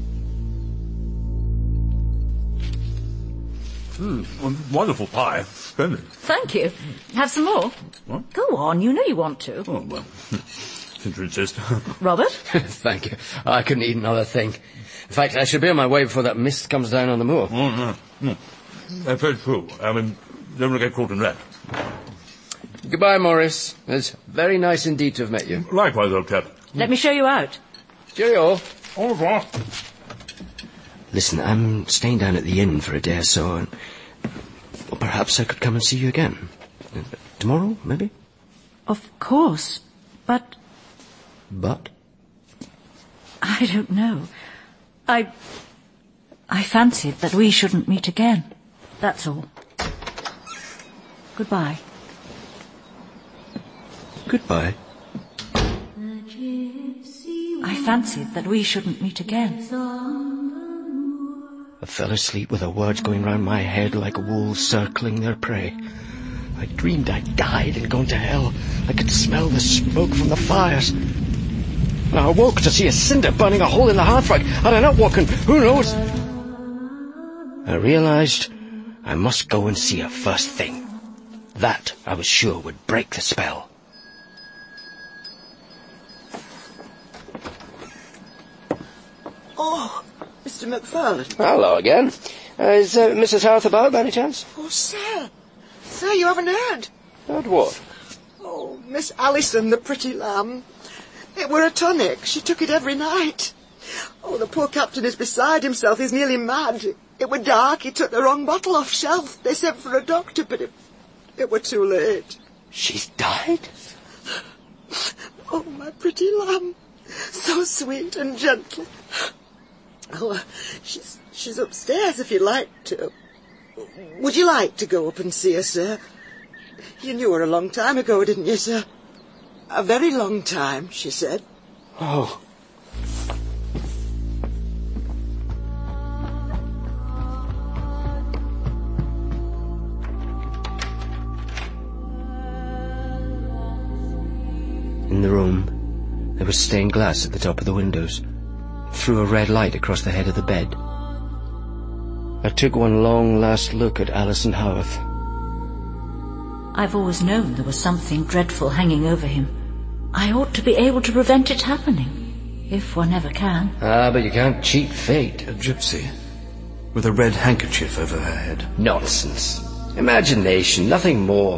Hmm, wonderful pie. Splendid. Thank you. Have some more? What? Go on, you know you want to. Oh, well, since you insist. Robert? Thank you. I couldn't eat another thing. In fact, I should be on my way before that mist comes down on the moor. Oh, no. no. That's very true. I mean, don't want to get caught in that. Goodbye, Morris. It's very nice indeed to have met you. Likewise, old chap. Let me show you out. Cheerio. Au revoir. Listen, I'm staying down at the inn for a day or so, and well, perhaps I could come and see you again. Tomorrow, maybe? Of course, but... But? I don't know. I... I fancied that we shouldn't meet again. That's all. Goodbye. Goodbye. I fancied that we shouldn't meet again. I fell asleep with the words going round my head like wolves circling their prey. I dreamed I died and gone to hell. I could smell the smoke from the fires. And I awoke to see a cinder burning a hole in the hearthrug. Had I not woken, who knows? I realized I must go and see her first thing. That, I was sure, would break the spell. Oh, Mister MacFarlane. Hello again. Uh, is uh, Missus Howth about, by any chance? Oh, sir. Sir, you haven't heard. Heard what? Oh, Miss Allison, the pretty lamb. It were a tonic. She took it every night. Oh, the poor captain is beside himself. He's nearly mad. It were dark. He took the wrong bottle off shelf. They sent for a doctor, but it, it were too late. She's died? Oh, my pretty lamb. So sweet and gentle. Oh, uh, she's, she's upstairs if you'd like to. Would you like to go up and see her, sir? You knew her a long time ago, didn't you, sir? A very long time, she said. Oh. In the room, there was stained glass at the top of the windows. Threw a red light across the head of the bed. I took one long last look at Alison Howth. I've always known there was something dreadful hanging over him. I ought to be able to prevent it happening, if one ever can. Ah, but you can't cheat fate. A gypsy, with a red handkerchief over her head. Nonsense. Imagination, nothing more.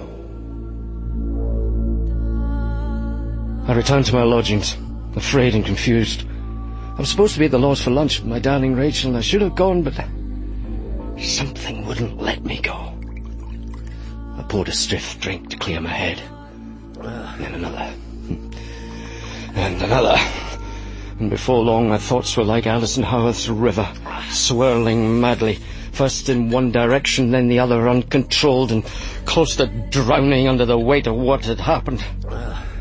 I returned to my lodgings, afraid and confused. I was supposed to be at the Laws for lunch with my darling Rachel, and I should have gone, but something wouldn't let me go. I poured a stiff drink to clear my head. Uh, and then another. And another. And before long my thoughts were like Alison Howarth's river, swirling madly, first in one direction, then the other, uncontrolled, and close to drowning under the weight of what had happened.